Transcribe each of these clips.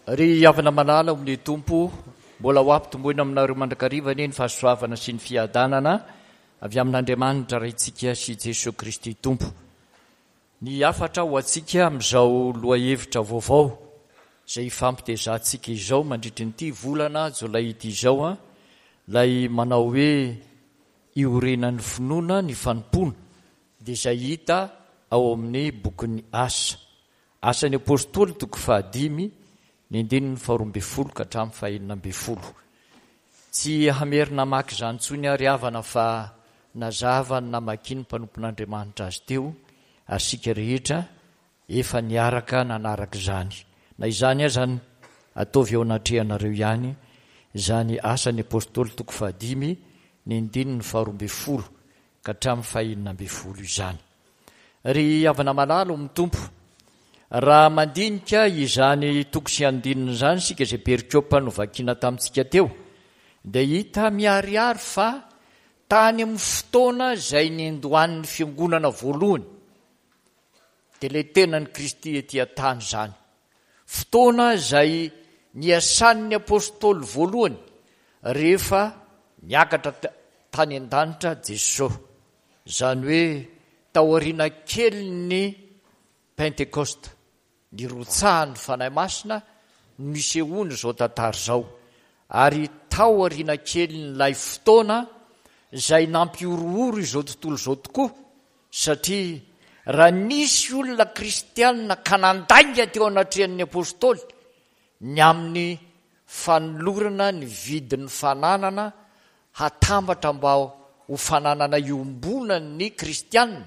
Ry avana malala amin'ny tompo mbola ho ampitomboina aminareo mandrakariva ny fahasoavana sy ny fiadanana avy amin'Andriamanitra raintsika sy Jesosy Kristy tompo. Ny afatra ho atsika amin'izao loha hevitra vaovao izay fampitezantsika izao mandritra nyity volana jolay ity izao lay manao hoe iorenan'ny finoana ny fanompona dia izay hita ao amin'ny bokin'ny asan'ny apôstôly toko 5 ny 12 ka hatramin'ny 20. Tsy hamerina maka izany ntsony ary havana fa nazava ny namaky ny mpanompon'Andriamanitra azy teo ary sika rehetra efa niaraka nanaraka izany. Na izany azany ataovy ao anatrehanareo ihany izany asan'ny apôstôly toko 5 ny 12 ka hatramin'ny 20 izany. Ry havana malalo mitompo, raha mandinika izany toko sy andinina izany sika izay perikopa no vakiana tamintsika teo, dia hita miariary fa tany amin'ny fotoana izay nindohan'ny fiangonana voalohany, dia ilay tenan'ny Kristy etỳ an-tany izany. Fotoana izay niasan'ny apôstôly voalohany rehefa niakatra tany an-danitra Jesosy. Izany hoe taoriana kely ny Pentekosta, ny rotsahan'ny fanahy masina nisehoany izao tantara izao, ary taoriana kely n'ilay fotoana izay nampiorooro izao tontolo izao tokoa, satria raha nisy olona kristianina ka nandainga teo anatrehan'ny apôstôly ny amin'ny fanolorana ny vidin'ny fananana hatambatra mba ho fananana iombona ny kristianina,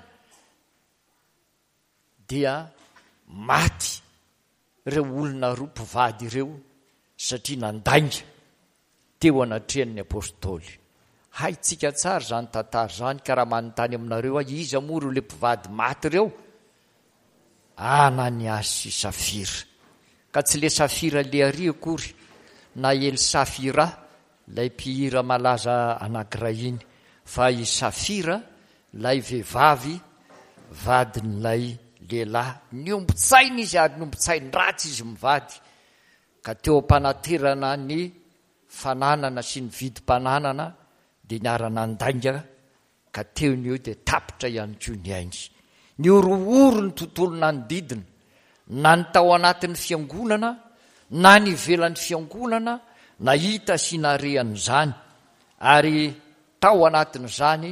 dia maty ireo olona roa mpivady ireo satria nandainga teo anatrehan'ny apôstôly. Haitsika tsara izany tantara izany, ka raha manontany aminareo iza moa ireo le mpivady maty ireo? Ananiasy sy Safira. Ka tsy le Safira le ary akory na Elsafira lay mpihira malaza anankiray iny, fa i Safira lay vehivavy vadin'ilay lehilahy. Niombotsaina izy ary niombotsainy ratsy izy mivady, ka teo am-panaterana ny fananana sy ny vidim-pananana dia niara-nandainga, ka teo ny eo dia tapitra ihany koa ny ainy. Ny orooro ny tontolo nanodidina, na ny tao anatin'ny fiangonana na ny ivelan'ny fiangonana, na hita sy narehan'izany, ary tao anatin'izany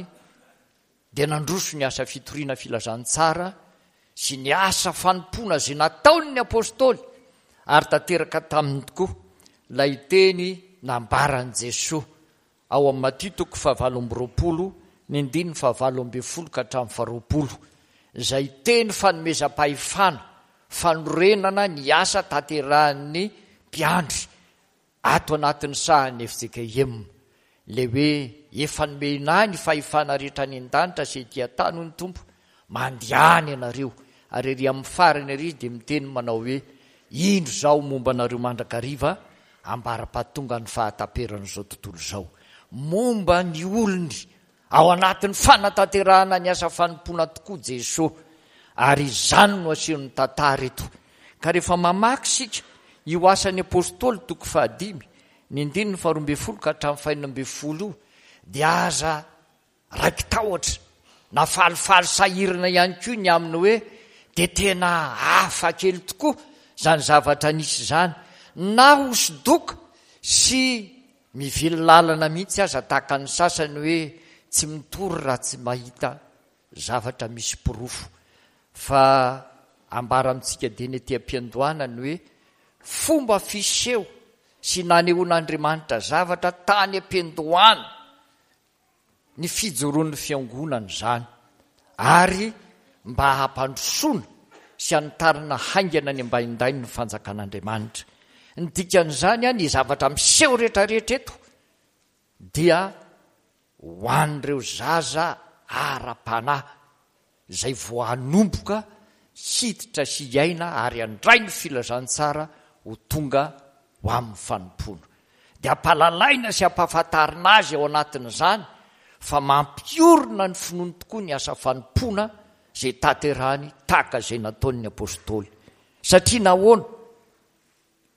dia nandroso ny asa fitoriana filazantsara sy ny asa fanompona izay nataony ny apôstôly, ary tanteraka taminy tokoa lay teny nambaran'i Jesosy ao amin'ny Maty toko 7:20 ny 7:20 ka hatramin'ny 20, izay teny fanomezam-pahefana, fanorenana ny asa tanterahan'ny mpiandry ato anatin'ny sahany FJKM, le hoe efa nomena ny fahefana rehetra ny an-danitra sy etỳ an-tany ny tompo, mandihany ianareo. Ary ery amin'ny farany ery dia miteny manao hoe indro zao momba anareo mandrakariva ambara-pahatonga ny fahataperan'izao tontolo izao, momba ny olony ao anatin'ny fanatanterahana ny asa fanompona tokoa Jesosy, ary izany no asehon'ny tantara eto. Ka rehefa mamaky sika io asan'ny apôstôly toko 5 ny 12 ka hatramin'ny 20 dia aza raiky tahotra na falifaly sahirana ihany koa ny aminy hoe dia tena hafa kely tokoa zany zavatra nisy izany, na hosodoko sy mivily lalana mihitsy aza tahaka ny sasany hoe tsy mitory raha tsy mahita zavatra misy pirofo. Fa ambara amintsika dia ny etỳ am-piandohanany hoe fomba fiseho sy nanehoan'Andriamanitra zavatra tany am-piandohana ny fijoroan'ny fiangonana izany, ary mba hampandrosoana sy hanitarana haingana ny ambaindainy ny fanjakan'Andriamanitra. Ny dikan'izany ny zavatra miseho rehetrarehetra eto dia ho an'ireo zaza ara-panahy izay voanomboka hiditra sy iaina ary handray ny filazantsara ho tonga ho amin'ny fanompona. Dia hampalalaina sy hampahafantarina azy ao anatin'izany fa mampiorina ny finoany tokoa ny asa fanompona izay tanterahany tahaka izay nataon'ny apôstôly. Satria nahoana dia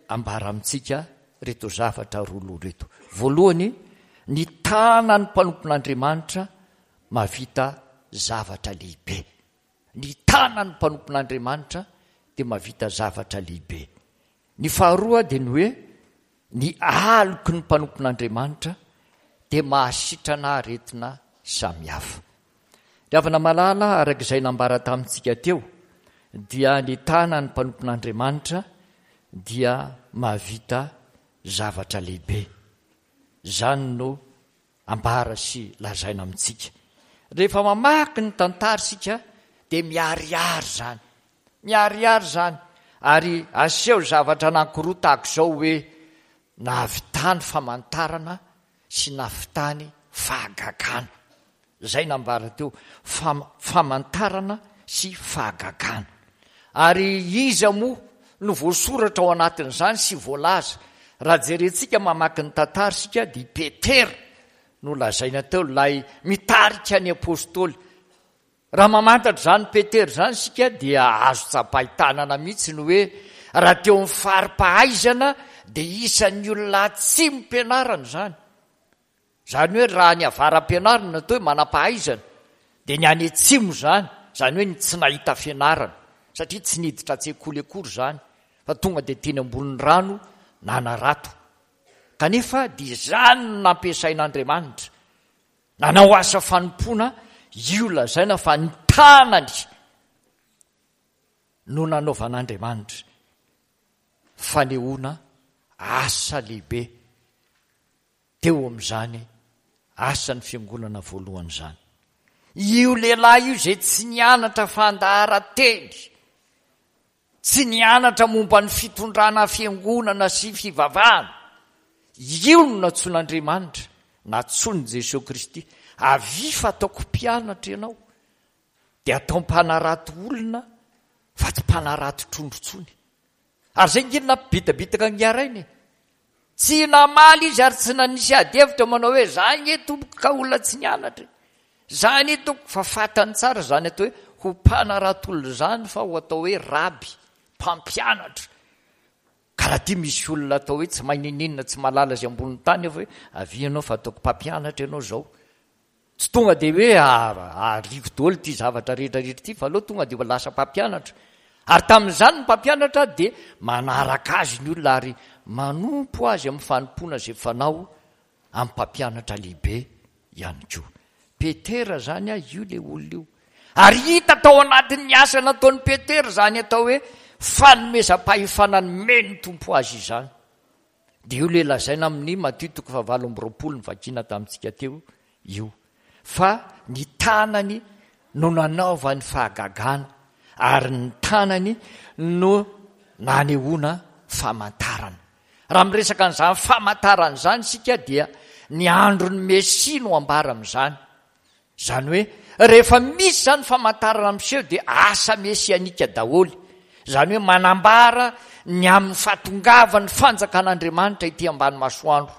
ambara amintsika reto zavatra roaloha reto. Voalohany, ny tana ny mpanompon'Andriamanitra mavita zavatra lehibe. Ny tana ny mpanompon'Andriamanitra dia mavita zavatra lehibe. Ny faharoa dia ny hoe ny aloky ny mpanompon'Andriamanitra dia mahasitrana aretina samihafa. Ravana malala arak'izay nambara tamintsika teo dia ny tana ny mpanompon'Andriamanitra dia mahavita zavatra lehibe. Zany no ambara sy lazaina amintsika. Rehefa mamaky ny tantara sika dia miariary zany. Miariary zany. Ary aseho zavatra anankiroa tahak'izao hoe nahavitany famantarana sy nahavitany fahagagana. Zay nambara teo, famantarana sy fahagagana. Ary iza moa no voasoratra ao anatin'izany sy voalaza. Raha jerentsika mamaky ny tantarasika dia Petera no lazaina teo lay mitarika ny apôstôly. Raha mamantatra zany Petera zany sika dia azo tsapahitanana mihitsy ny hoe raha teo amin'ny fari-pahaizana dia isan'ny olona tsy mimpianarana zany. Zany hoe raha ny avaram-pianarana atao hoe manam-pahaizana dia ny any atsimo zany. Zany hoe ny tsy nahita fianarana satria tsy niditra an-tsekoly akory zany fa tonga dia teny ambonin'ny rano nanarato. Kanefa dia zany no nampiasain'Andriamanitra. Nanao asa fanompoana io lazaina fa ny tanany no nanaovan'Andriamanitra fanehoana asa lehibe teo amin'izany asa ny fiangonana voalohany zany. Io lehilahy io zay tsy nianatra fandaharan-teny, tsy nianatra momba ny fitondrana fiangonana sy fivavahana, io no natsoin'Andriamanitra, natsoiny Jesosy Kristy. Avy fa ataoko mpianatra ianao dia atao mpanarato olona fa tsy mpanarato trondrotsony. Ary zay nginona bitabitaka ngiarainy. Tsy namaly izy ary tsy nanisy adevitra manao hoe zany etomboka ka olona tsy nianatra. Zany etoko fa fatany tsara zany atao hoe ho mpanarato olona zany fa ho atao hoe raby, mpampianatra. Ka raha ty misy olona atao hoe tsy maininina tsy malala zay ambonin'ny tany hoe avy ianao fa ataoko mpampianatra ianao zao. Tsy tonga dia hoe ariko daholo ty zavatra rehetrarehetra ty fa aloha tonga dia lasa mpampianatra. Ary tamin'izany ny mpampianatra dia manaraka azy ny olona ary manompo azy amin'ny fanompoana zay fanao amin'ny mpampianatra lehibe ihany koa. Petera zany io le olona io. Ary hita tao anatin'ny asa nataon'ny Petera zany atao hoe fanomezam-pahifanany meny tompo azy izany. Dia io le lazaina amin'ny Matthieu 7:20 ny vakina tamintsika teo io. Fa ny tanany no nanaova ny fahagagana ary ny tanany no nanehoana famantarana. Raha miresaka an'izany famantarana zany sika dia ny andro ny Mesia no ambara amin'izany. Zany hoe rehefa misy zany famantarana amin'seho dia asa mesianika daholy. Zany hoe manambara ny amin'ny fahatongavany fanjakan'Andriamanitra ity ambany masoandro.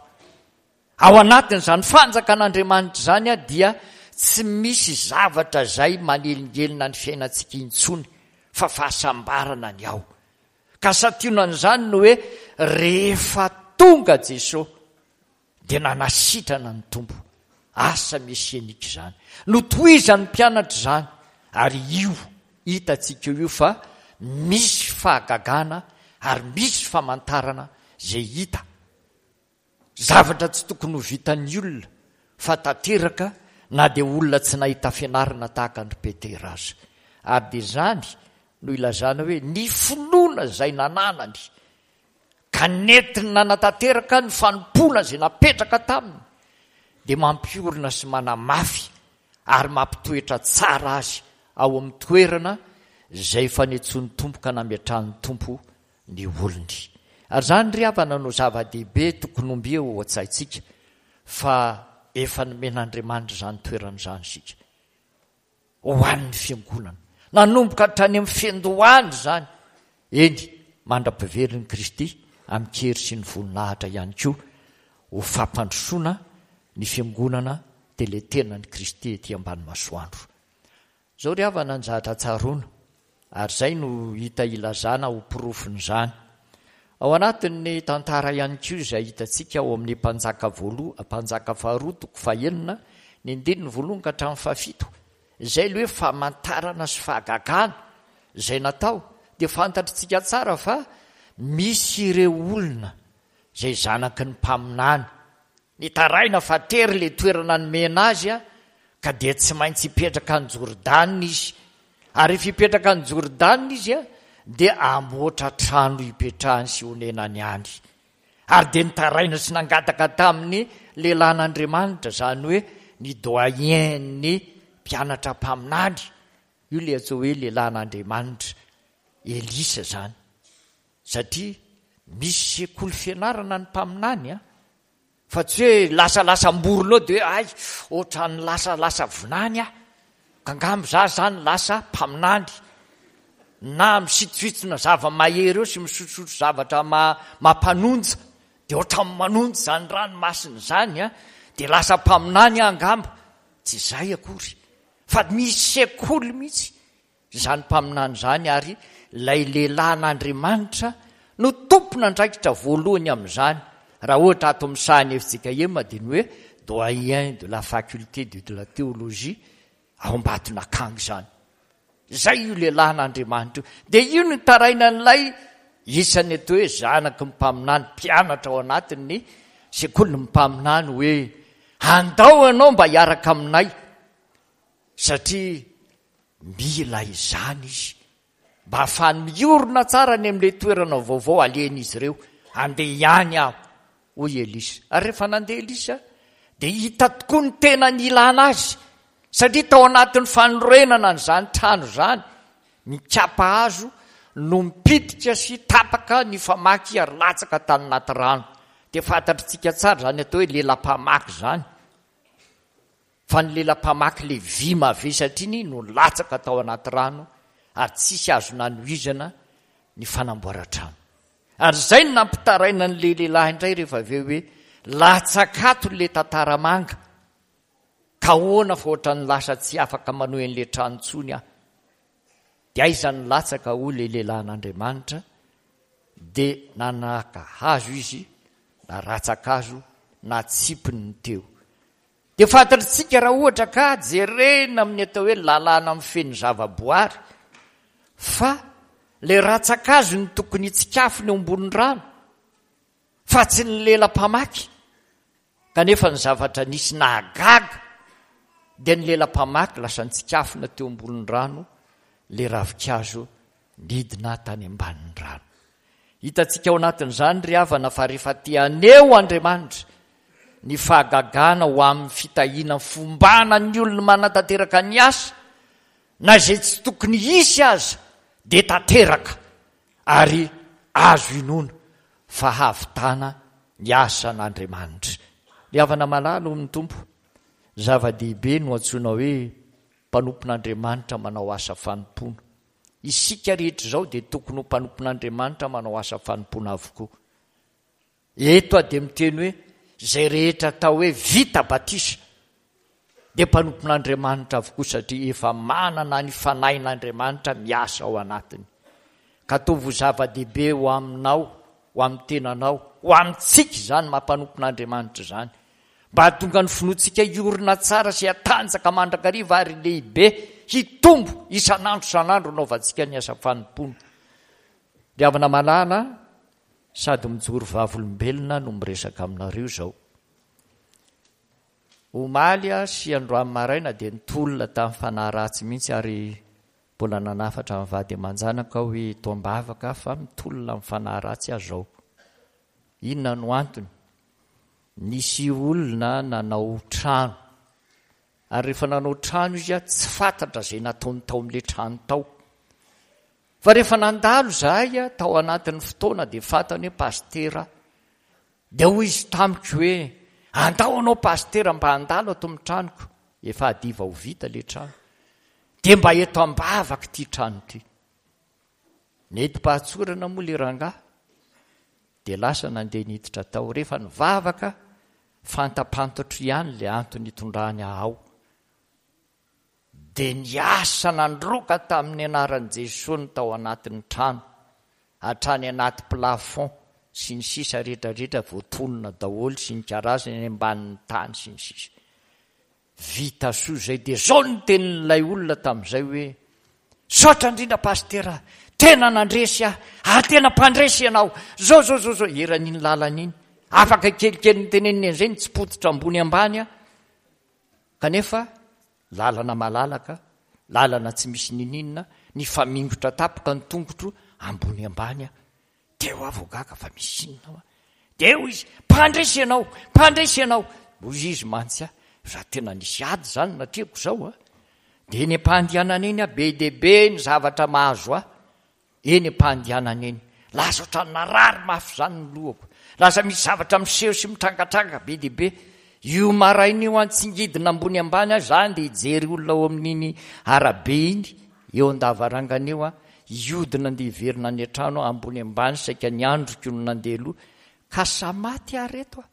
Ao anatin'izany fanjakan'Andriamanitra zany dia tsy misy zavatra zay manelingelina ny fiainantsika intsony fa fahasambarana ny ao. Ka sationan'izany no hoe rehefa tonga Jesosy dia nanasitrana ny tompo. Asa mesianika zany. Notohizan'ny mpianatra zany. Ary io hitatsika io fa misy fahagagana ary misy famantarana zay hita. Zavatra tsy tokony ho vitan'ny olona fa tanteraka na dia olona tsy nahita fianarana tahaka ny Petera azy. Ary dia zany no ilazana hoe ny finoana zay nananany ka netiny nanatanteraka ny fanompoana zay napetraka taminy dia mampiorina sy manamafy ary mampitoetra tsara azy ao amin'ny toerana zay fanetson'ny tompo ka nametrahan'ny tompo ny olony. Ary zany ry havana no zava-dehibe tokony omby eo an-tsaintsika fa efa nomen'Andriamanitra zany toeran'izany sika ho an'ny fiangonana. Nanomboka hatrany amin'ny fiandohany zany. Eny, mandra-pivelon'i Kristy amin'ny kery sy ny voninahitra ihany koa ho fampandrosoana ny fiangonana dia le tenan'i Kristy ety ambany masoandro. Zao ry havana ny zahatra tsaroana ary zay no hita ilazana ho porofin'izany. ao anatin'ny tantara ihany ko izay hitantsika ao amin'ny mpanjaka faharoa toko fahenina ny andininy voalohany ka hatramin'ny fahafito izay le hoe famantarana sy fahagagana izay natao dia fantatritsika tsara fa misy ireo olona izay zanaky ny mpaminany ny taraina fa tery le toerana nomena azy a ka dia tsy maintsy hipetraka ny Jordana izy ary fipetraka ny Jordana izy a dia amoatra trano hipetrahany sy honenany any ary dia nitaraina sy nangataka tamin'ny lehilahin'Andriamanitra zany hoe ny doyen ny mpianatra mpaminany io le atao hoe lehilahin'Andriamanitra Elisa zany satria misy sekoly fianarana ny mpaminany a fa tsy hoe lasalasam-borona ao dia hoe ay ohatrany lasalasa vinany a ka ngambo za zany lasa mpaminany na misitsitsona zava-mahery eo sy misotrosotro zavatra mampanonja dia ohatra manonja zany ranomasina zany a dia lasa mpaminany angambo tsy izay akory fa misy sekoly mihitsy zany mpaminany zany ary ilay lehilahin'Andriamanitra no tompona andraikitra voalohany amin'izany raha ohatra ato amin'ny sahany efitsika ema dia ny hoe doyen de la faculté de la théologie ao Ambatonakanga zany izay io lehilahin'Andriamanitra io dia io no taraina n'ilay isany atao hoe zanaky ny mpaminany mpianatra ao anatin'ny sekoly ny mpaminany hoe andao ianao mba hiaraka aminay satria mila izany izy mba hafany miorona tsara ny amin'ilay toerana vaovao alena izy ireo andeha ihany aho hoy Elisa ary rehefa nandeha Elisa dia hita tokoa ny tena ny ilana azy satria tao anatin'ny fanorenana n'izany trano zany mikapa hazo no mipitika sy tapaka ny famaky ary latsaka tany naty rano dia fantatritsika tsara zany atao hoe lela-pamaky zany fa ny lela-pamaky le vy mavesatra iny no latsaka tao anaty rano ary tsisy azo nanohizana ny fanamboara-trano ary zay no nampitaraina n'le lehilahy indray rehefa aveo hoe latsakato le tantaramanga ka hoana fa ohatra ny lasa tsy afaka manohy an'le trano tsony aho dia aizany latsaka ho le lehilahin'Andriamanitra dia nanaka hazo izy na ratsakazo na tsipiny ny teo dia fantatritsika raha ohatra ka jerena amin'ny atao hoe lalàna amin'ny feny zavaboary fa le ratsakazo ny tokony tsikafony eo ambony rano fa tsy ny lela-pamaky kanefa ny zavatra nisy nahagaga dia ny lela-pamaky lasa nitsikafona teo ambony rano le ravikazo nidina tany ambanin'ny rano hitantsika ao anatin'izany ry havana fa rehefa tianeo Andriamanitra ny fahagagana ho amin'ny fitahiana fombana ny olona manatanteraka ny asa na izay tsy tokony hisy aza dia tanteraka ary azo inona fa havitana ny asan'Andriamanitra ry havana malalo amin'ny tompo zava-dehibe no antsoina hoe mpanompon'Andriamanitra manao asa fanompona isika rehetra izao dia tokony ho mpanompon'Andriamanitra manao asa fanompona avokoa eto dia miteny hoe izay rehetra tao hoe vita batisa dia mpanompon'Andriamanitra avokoa satria efa manana ny fanahin'Andriamanitra miasa ao anatiny ka tovo zava-dehibe ho aminao ho amin'ny tenanao ho amintsika zany mampanompon'Andriamanitra zany mba hatonga ny finoantsika iorina tsara sy hatanjaka mandrakariva ary lehibe hitombo isan'andro naovantsika ny asa fanompona ry havana malala sady mijoro vavolombelona no miresaka aminareo zao omaly sy androany maraina dia nitolona tamin'ny fanahy ratsy mihitsy ary mbola nanafatra amin'ny vady aman-janaka hoe toambavaka fa mitolona amin'ny fanahy ratsy aho zao inona no antony nisy olona nanao trano ary rehefa nanao trano izy a tsy fantatra zay nataony tao amin'le trano tao fa rehefa nandalo zahay a tao anatin'ny fotoana dia fantany hoe pastera dia hoy izy tamiko hoe andao anao pastera mba handalo ato amin'ny tranoko efa adiva ho vita le trano dia mba eto ambavaka ity trano ity nety-pahatsorana moa le rangahy dia lasa nandeha niditra tao rehefa nivavaka fantapantotro ihany le antony hitondrany ao dia niasa nandroka tamin'ny anaran'i Jesosy tao anatin'ny trano hatrany anaty plafond sy ny sisa rehetrarehetra voatonona daholo sy ny karazany any ambanin'ny tany sy ny sisa. Vita soa zay de zao ny tenin'ilay olona tamin'izay hoe saotra indrindra pastera, tena nandresy tena mpandresy ianao zao eran'iny lalan'iny afaka kelikely ny teneniny an'izay ny tsy pototra ambony ambany kanefa lalana malalaka, lalana tsy misy nininina, ny famingotra tapoka ny tongotro ambony ambany deo avogaka fa misy inona deo izy mpandresy ianao ozy izy mantsy za tena nisy ady zany natreko zao de eny am-pahandianana eny be dehibe ny zavatra mahazo eny am-pahandianana eny lasa ohatrany narary mafy zany ny lohako, lasa misy zavatra miseho sy mitrangatranga be dehibe. Io maraina io antsingidina ambony ambany zany de ijery olona ao amin'iny arabe iny eo an-davarangana eo iodina andeha hiverina any an-trano ambony ambany saika ny androko no nandeha aloha ka samaty areto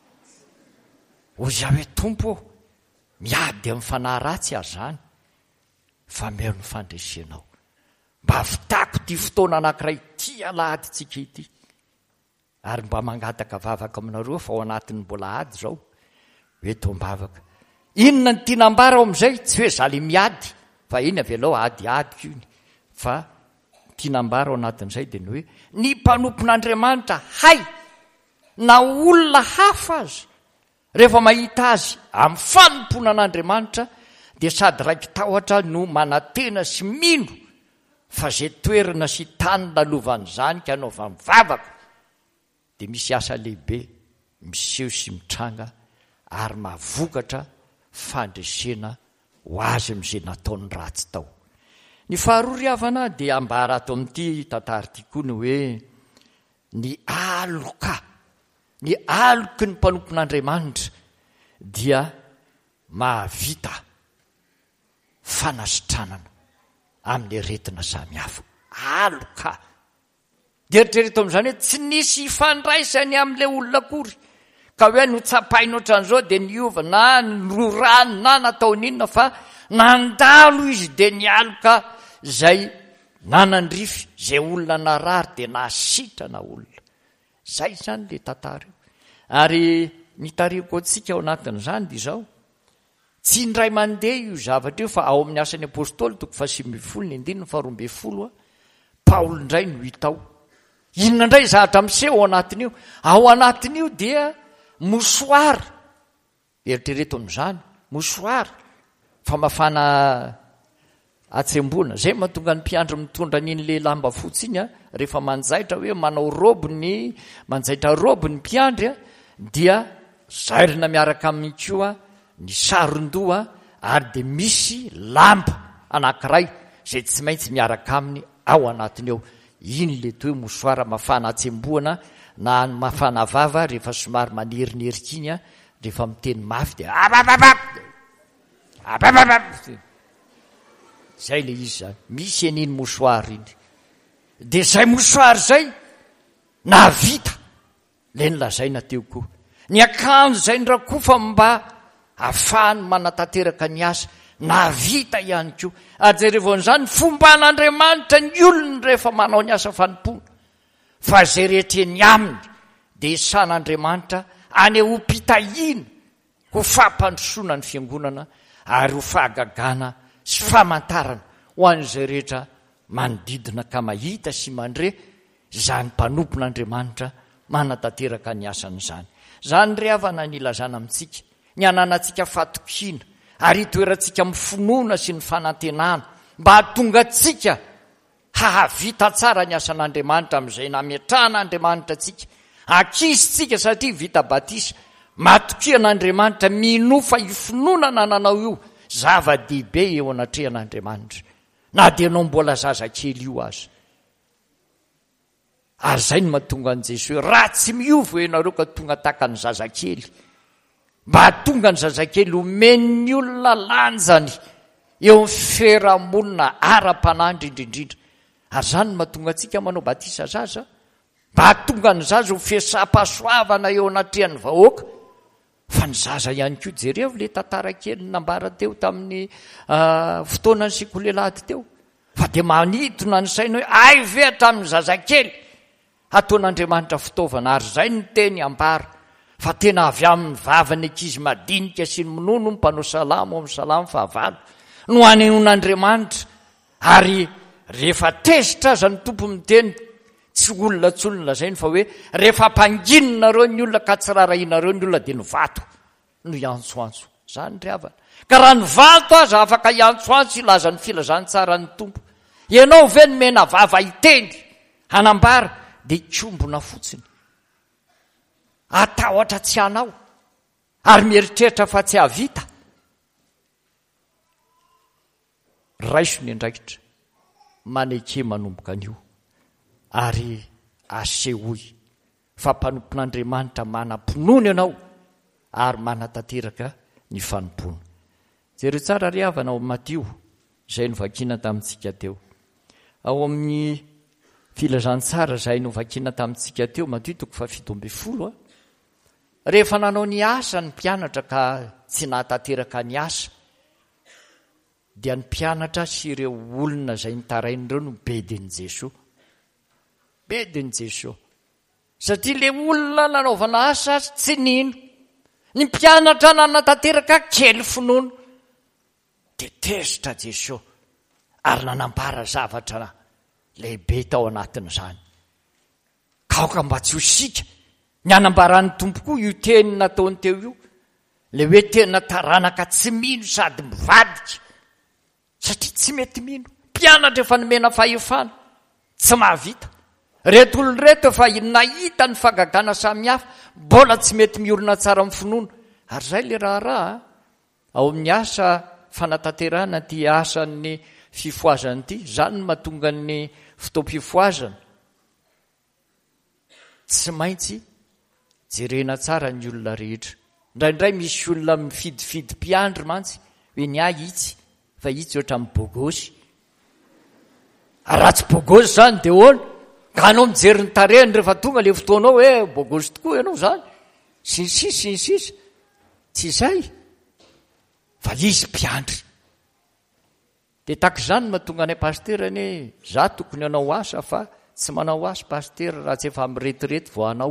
ozy hoe tompo miady amin'ny fanahy ratsy zany fa meo ny fandresenao mba vitako ty fotoana anankiray ty alahaditsika ity ary mba mangataka vavaka aminareo fa ao anatin'ny mbola ady zao hoe tombavaka inona ny tianambara ao amin'izay tsy hoe zaly miady fa iny avelao adiadiko iny fa tianambara ao anatin'izay de ny hoe ny mpanompon'Andriamanitra hay na olona hafa azy rehefa mahita azy amin'ny fanompona an'Andriamanitra de sady raiky tahotra no manatena sy mino fa zay toerana sy tany lalovan'izany ka anao va mivavaka de misy asa lehibe miseho sy mitranga ary mahavokatra fandresena ho azy am'izay nataony ratsy tao. Ny faharoa ry havana dia ambara ato amin'ity tantara ity koa ny hoe ny aloky ny mpanompon'Andriamanitra dia mahavita fanasitranana amin'ny aretina samihafa. Aloka dia eritrereto amin'izany hoe tsy nisy ifandraisany amin'ilay olona akory ka hoe notsapainy ohatran'izao de niova na nirorany na nataoninona fa nandalo izy de nialoka zay nanandrify zay olona narary de nasitrana olona zay zany le tantara io. Ary nitariko antsika ao anatin'izany de zao tsy indray mandeha io zavatra io fa ao amin'ny asan'ny apôstôly 8:12 Paoly indray no hitao inona indray zavatra miseho ao anatin'io ao anatin'io dia mosoara eritrereto amin'izany mosoara famafana atsemboana zay mahatonga ny mpiandro mitondra n'in'le lamba fotsy iny rehefa manjaitra hoe manao manjaitra robe ny mpiandry dia zairina miaraka amin'ny koa ny saron-doha ary de misy lamba anankiray zay tsy maintsy miaraka aminy ao anatiny eo iny le toe mosoara mafana atsemboana na mafana vava rehefa somary manerineriky iny rehefa miteny mafy de zay le izy zany misy an'iny mosoary iny de zay mosoary zay navita le nylazaina teo koa ny akanjo zay nrakofa mba ahafahany manatanteraka ny asa navita ihany koa ary jerevon'izany fomba an'Andriamanitra ny olony rehefa manao ny asa fanompona fa zay rehetreny aminy de isan'Andriamanitra any ho mpitahina ho fampandrosoana ny fiangonana ary ho fahagagana sy famantarana ho an'izay rehetra manodidina ka mahita sy mandre zany mpanompon'Andriamanitra manatanteraka ny asan'izany. Zany ry havana ny ilazana amintsika ny ananantsika fatokina ary itoerantsika mifonoana sy ny fanantenana mba hatonga atsika hahavita tsara ny asan'Andriamanitra amin'izay nametrahan'Andriamanitra atsika akizitsika satria vita batisa matokian'Andriamanitra minofa ifononana nanao io zava-dehibe eo anatrehan'Andriamanitra na de anao mbola zazakely io azy ary zay ny mahatonga an' Jesosy raha tsy miova ianareo ka tonga taka ny zazakely mba hatonga ny zazakely omeny olona lanjany eo amin'ny fiarahamonina ara-panandry indrindrindra ary zany ny mahatonga antsika manao batisa zaza mba hatonga ny zaza ho fiasam-pahasoavana eo anatrehan'ny vahoaka fa ny zaza ihany koa jereo le tantara kely nambara teo tamin'ny fotoanany sikolelady teo fa de manitona ny saina hoe ay ve hatramin'ny zazakely ataon'Andriamanitra fitaovana ary zay ny teny ambara fa tena avy amin'ny vavany ankizy madinika sy ny monono ny mpanao salamo amin'ny salamo 9 no anen'Andriamanitra ary rehefa tezitra aza ny tompo miteny tsy olona zay ny fa hoe rehefa mpanginonareo ny olona ka tsy rarahinareo ny olona dia ny vato no iantsoantso zany ry havana ka raha ny vato aza afaka iantsoantso ilaza ny filazantsara ny tompo ianao ve ny mena vava iteny hanambara dia tsombona fotsiny atahotra tsy anao ary mieritreritra fa tsy havita raiso ny andraikitra maneke manomboka an'io ary asehoy fa mpanompon'Andriamanitra manam-pinoana ianao ary manatanteraka ny fanompona jereo tsara ry havana ao Matio izay novakiana tamintsika teo ao amin'ny filazantsara izay novakiana tamintsika teo Matio 7:20 rehefa nanao ny asa ny mpianatra ka tsy nahatanteraka ny asa dia ny mpianatra sy ireo olona izay nitarain'ireo no bedin'i Jesosy satria le olona nanaovana asa tsy nino ny mpianatra nanatanteraka kely finoana dia tezitra Jesosy ary nanambara zavatra lehibe tao anatin'izany ka aoka mba tsy ho sika ny anambaran'ny tompo koa io teny nataony teo io le hoe tena taranaka tsy mino sady mivadika satria tsy mety mino mpianatra efa nomena fahefana tsy mahavita reto olona reto efa nahita ny fagagana samihafa mbola tsy mety miorina tsara amin'ny finoana ary zay le raharaha ao amin'ny asa fanatanterana ty asan'ny fifoazana ity zany no mahatonga ny fotoam-pifoazana tsy maintsy jerena tsara ny olona rehetra indraindray misy olona mifidifidy mpiandry mantsy hoe ny itsy fa itsy ohatra amin'ny bogosy raha tsy bogosy zany dia hoana ka anao mijery ny tarehiny rehefa tonga le fotoanao hoe bogosy tokoa ianao zany sinsisa tsy izay fa izy mpiandry dia tak izany mahatonga anay pastera ny za tokony anao asa fa tsy manao asa pastera raha tsy efa miretirety vo anao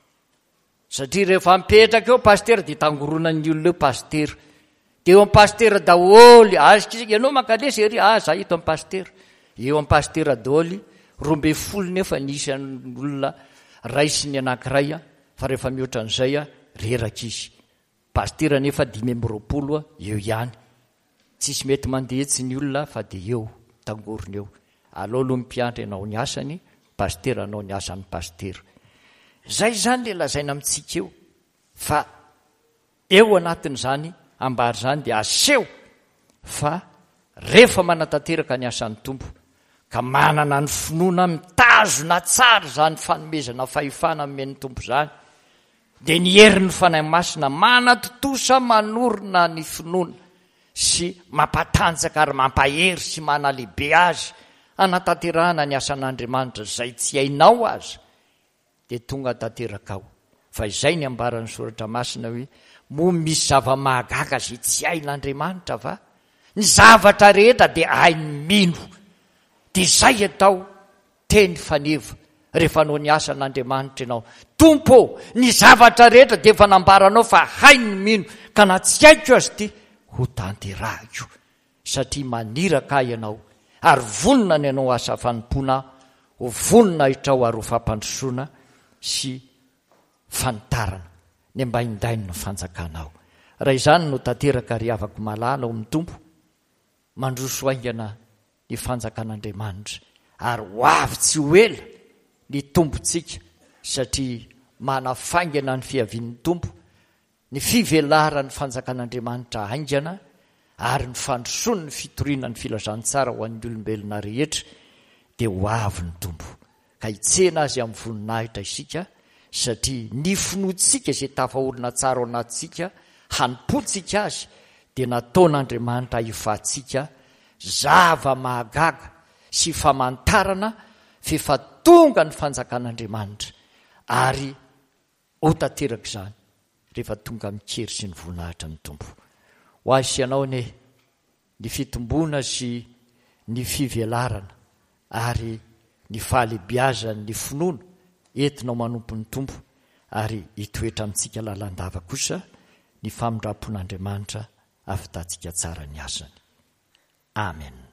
satria rehefa mipetraka eo pastera dia tangoronan'ny olona eo pastera dia eo amin'ny pastera daholy azika ianao mankalesa ery za eto amin'ny pastera eo amin'ny pastera daholy 12 nefa nisan'ny olona raisiny anankiray fa rehefa mihoatra an'izay reraka izy pastera nefa 520 eo ihany tsisy mety mandehetsy ny olona fa dia eo tangorony eo aleo aloha mpiandry anao ny asany pastera anao ny asan'ny pastera zay zany le lazaina amintsika eo fa eo anatin'izany ambary zany dia aseho fa rehefa manatanteraka ny asan'ny tompo ka manana ny finoana mitazona tsara zany fanomezana fahefana amen'ny tompo zany dia ny herin'ny fanahy masina manatotosa manorina ny finoana sy mampatanjaka ary mampahery sy manalehibe azy anatanterahana ny asan'Andriamanitra zay tsy hainao azy dia tonga tanteraka ao fa izay ny ambaran'ny soratra masina hoe mo misy zava-mahagaga zay tsy hain'Andriamanitra va ny zavatra rehetra dia hainy mino dia izay atao teny faneva rehefa anao ny asan'Andriamanitra ianao tompo ny zavatra rehetra dia efa nambaranao fa hainy mino ka na tsy haiko azy ty ho tanterahiko satria maniraka ianao ary vonona ny anao asa fanompoana ho vonona hitrao ary ho fampandrosoana sy fanitarana ny ambaindainy ny fanjakanao raha izany no tanteraka ry havako malala ao amin'ny tompo mandroso aingana ny fanjakan'Andriamanitra ary ho avy tsy ho ela ny tompontsika satria manafaingana ny fiavian'ny tompo ny fivelarany fanjakan'Andriamanitra aingana ary ny fandrosoany ny fitoriana ny filazantsara ho an'ny olombelona rehetra dia ho avy ny tompo ka hitsena azy amin'ny voninahitra isika satria ny finoantsika izay tafaolona tsara ao anatintsika hanompontsika azy dia nataon'Andriamanitra hifatsika zava-mahagaga sy famantarana fefa-tonga ny fanjakan'Andriamanitra ary ho tanteraka izany rehefa tonga mikery sy ny voninahitra ny tompo ho azy ianao ny fitomboana sy ny fivelarana ary ny fahalebiazany ny finoana entinao manompo ny tompo ary hitoetra amintsika lalandava kosa ny famindram-pon'Andriamanitra afitantsika tsara ny asany. Amen.